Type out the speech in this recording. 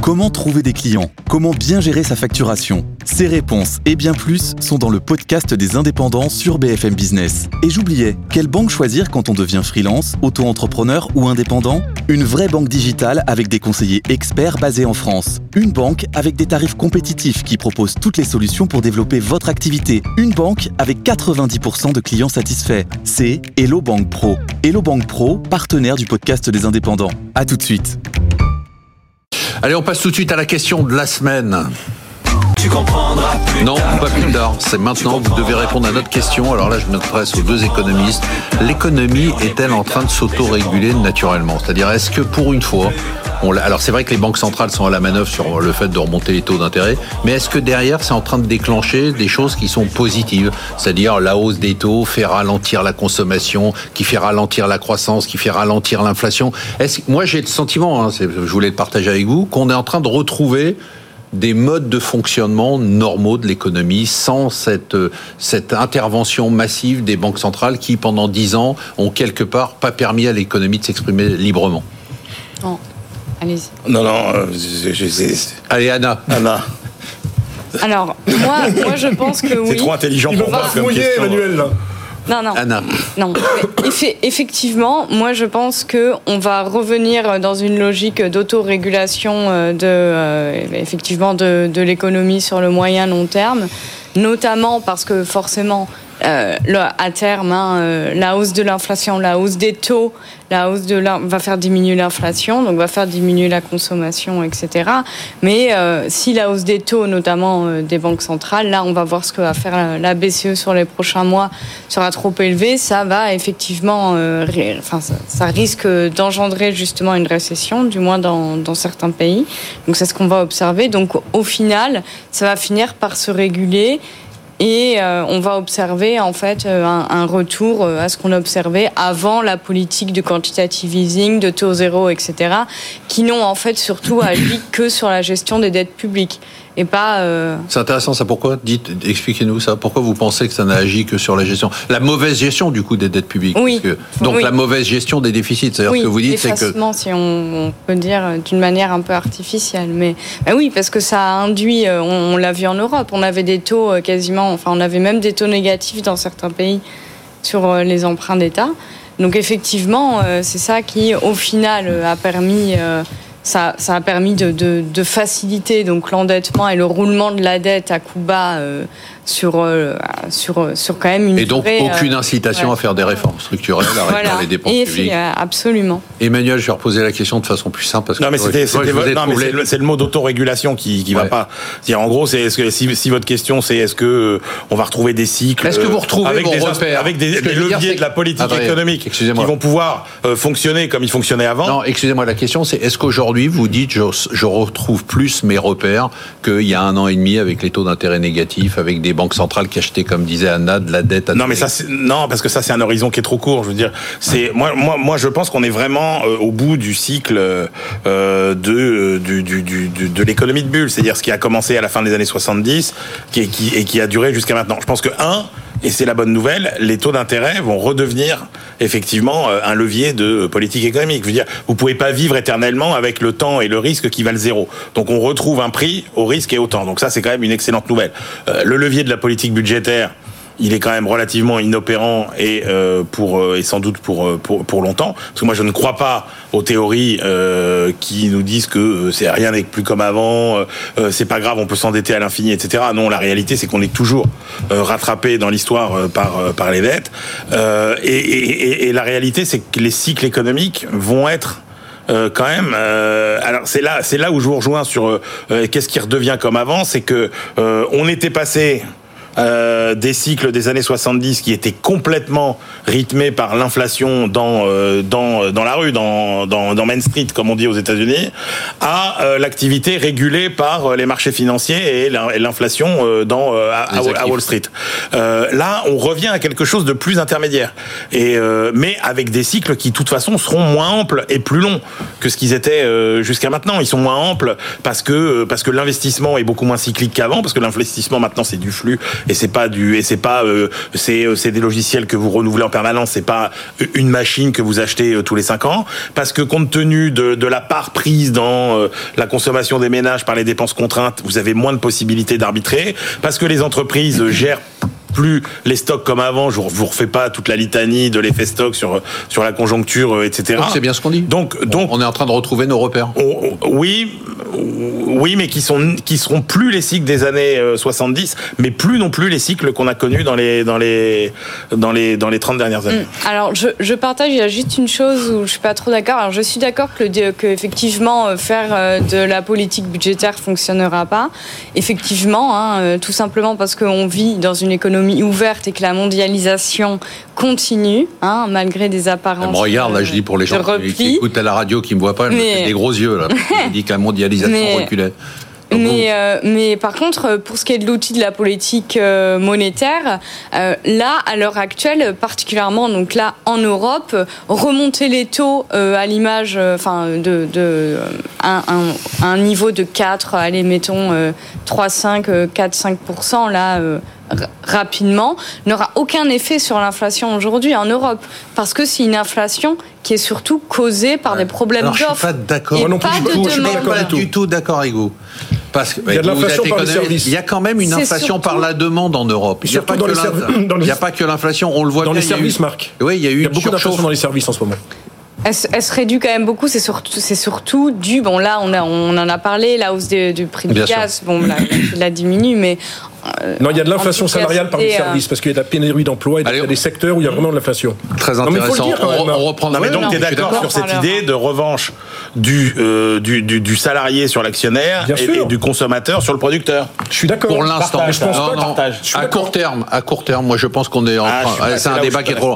Comment trouver des clients ? Comment bien gérer sa facturation ? Ces réponses et bien plus sont dans le podcast des indépendants sur BFM Business. Et j'oubliais, quelle banque choisir quand on devient freelance, auto-entrepreneur ou indépendant ? Une vraie banque digitale avec des conseillers experts basés en France. Une banque avec des tarifs compétitifs qui propose toutes les solutions pour développer votre activité. Une banque avec 90% de clients satisfaits. C'est Hello Bank Pro. Hello Bank Pro, partenaire du podcast des indépendants. À tout de suite. Allez, on passe tout de suite à la question de la semaine. Tu comprendras plus non, tard. pas plus tard. C'est maintenant. Vous devez répondre à notre question. Alors là, je m'adresse aux deux économistes. L'économie est-elle en train de s'auto-réguler naturellement ? C'est-à-dire, est-ce que pour une fois, alors c'est vrai que les banques centrales sont à la manœuvre sur le fait de remonter les taux d'intérêt, mais est-ce que derrière, c'est en train de déclencher des choses qui sont positives ? C'est-à-dire, la hausse des taux fait ralentir la consommation, qui fait ralentir la croissance, qui fait ralentir l'inflation. Moi, j'ai le sentiment, je voulais le partager avec vous, qu'on est en train de retrouver des modes de fonctionnement normaux de l'économie sans cette intervention massive des banques centrales qui, pendant 10 ans, ont quelque part pas permis à l'économie de s'exprimer librement. Non, allez-y. Non, Allez, Anna. Alors, moi, je pense que oui. C'est trop intelligent pour moi comme question. Emmanuel, là. Non. Anna. Non. Effectivement, moi je pense que on va revenir dans une logique d'autorégulation effectivement de l'économie sur le moyen long terme, notamment parce que forcément à terme, la hausse de l'inflation, la hausse des taux, va faire diminuer l'inflation, donc va faire diminuer la consommation, etc. Mais si la hausse des taux, notamment des banques centrales, là on va voir ce que va faire la BCE sur les prochains mois, sera trop élevée, ça va effectivement, ça risque d'engendrer justement une récession, du moins dans certains pays. Donc c'est ce qu'on va observer. Donc au final, ça va finir par se réguler. Et on va observer en fait un retour à ce qu'on observait avant la politique de quantitative easing, de taux zéro, etc., qui n'ont en fait surtout agi que sur la gestion des dettes publiques. Et pas. C'est intéressant ça. Pourquoi ? Expliquez-nous ça. Pourquoi vous pensez que ça n'a agi que sur la gestion, la mauvaise gestion du coup des dettes publiques ? Oui. Donc la mauvaise gestion des déficits. C'est-à-dire ce que vous dites, c'est que si on peut dire d'une manière un peu artificielle, mais oui, parce que ça a induit. On l'a vu en Europe. On avait des taux on avait même des taux négatifs dans certains pays sur les emprunts d'État. Donc effectivement, c'est ça qui, au final, a permis. Ça a permis de faciliter donc l'endettement et le roulement de la dette à coup bas sur quand même une. Et donc aucune incitation à faire des réformes structurelles, à réduire les dépenses publiques. Absolument. Emmanuel, je vais reposer la question de façon plus simple parce que c'est le mot d'autorégulation qui va pas. C'est-à-dire, en gros, si votre question c'est est-ce que on va retrouver des cycles, est-ce que vous retrouvez avec des leviers de la politique économique qui vont pouvoir fonctionner comme ils fonctionnaient avant? Non, excusez-moi, la question c'est est-ce qu'aujourd'hui vous dites je retrouve plus mes repères qu'il y a 1 an et demi avec les taux d'intérêt négatifs, avec des banques centrales qui achetaient, comme disait Anna, de la dette. Parce que ça c'est un horizon qui est trop court. Je veux dire, moi je pense qu'on est vraiment au bout du cycle de l'économie de bulle, c'est-à-dire ce qui a commencé à la fin des années 70 et qui a duré jusqu'à maintenant. Je pense que et c'est la bonne nouvelle, les taux d'intérêt vont redevenir effectivement un levier de politique économique. Je veux dire, vous pouvez pas vivre éternellement avec le temps et le risque qui valent zéro. Donc on retrouve un prix au risque et au temps. Donc ça, c'est quand même une excellente nouvelle. Le levier de la politique budgétaire, il est quand même relativement inopérant et sans doute pour longtemps. Parce que moi, je ne crois pas aux théories qui nous disent que rien n'est plus comme avant, c'est pas grave, on peut s'endetter à l'infini, etc. Non, la réalité, c'est qu'on est toujours rattrapé dans l'histoire par les dettes. Et la réalité, c'est que les cycles économiques vont être quand même. Alors c'est là où je vous rejoins sur qu'est-ce qui redevient comme avant, c'est que on était passé des cycles des années 70 qui étaient complètement rythmés par l'inflation dans la rue, dans Main Street, comme on dit aux États-Unis, à l'activité régulée par les marchés financiers et l'inflation à Wall Street. Là, on revient à quelque chose de plus intermédiaire, mais avec des cycles qui, de toute façon, seront moins amples et plus longs que ce qu'ils étaient jusqu'à maintenant. Ils sont moins amples parce que l'investissement est beaucoup moins cyclique qu'avant, parce que l'investissement maintenant c'est du flux c'est des logiciels que vous renouvelez en permanence, c'est pas une machine que vous achetez tous les 5 ans, parce que compte tenu de la part prise dans la consommation des ménages par les dépenses contraintes, vous avez moins de possibilités d'arbitrer, parce que les entreprises gèrent plus les stocks comme avant. Je vous refais pas toute la litanie de l'effet stock sur la conjoncture, etc. Donc c'est bien ce qu'on dit. Donc on est en train de retrouver nos repères. Oui, mais qui seront plus les cycles des années 70, mais plus non plus les cycles qu'on a connus dans les 30 dernières années. Alors je partage, il y a juste une chose où je suis pas trop d'accord. Alors je suis d'accord que effectivement faire de la politique budgétaire fonctionnera pas. Effectivement, tout simplement parce qu'on vit dans une économie ouverte et que la mondialisation continue, malgré des apparences. Elle me regarde, là, je dis pour les gens qui écoutent à la radio, qui me voient pas, elle me fait des gros yeux, là. Je dis que la mondialisation reculait. Mais par contre, pour ce qui est de l'outil de la politique monétaire, là, à l'heure actuelle, particulièrement, donc là, en Europe, remonter les taux à l'image, un niveau de 4, allez, mettons 3,5, 4-5%, là, rapidement, n'aura aucun effet sur l'inflation aujourd'hui en Europe, parce que c'est une inflation qui est surtout causée par des problèmes d'offres. Je suis pas d'accord. Et pas de demande. Je suis pas du tout d'accord avec vous. Parce que il y a de l'inflation par les services. Il y a quand même une inflation par la demande en Europe. Il n'y a pas que l'inflation, on le voit dans bien. Les services, Marc. Oui, il y a beaucoup d'inflation dans les services en ce moment. Elle se réduit quand même beaucoup. C'est surtout dû. Bon, là, on en a parlé. La hausse du prix du gaz. Bon, là, il diminue, mais. Non, il y a de l'inflation salariale par les services, parce qu'il y a de la pénurie d'emploi et il y a des secteurs où il y a vraiment de l'inflation. Très intéressant. On reprend. Non, mais donc tu es d'accord sur cette idée de revanche du salarié sur l'actionnaire et du consommateur sur le producteur. Je suis d'accord. Pour l'instant, je pense pas. À court terme, moi je pense qu'on est en train. C'est un débat qui est trop long.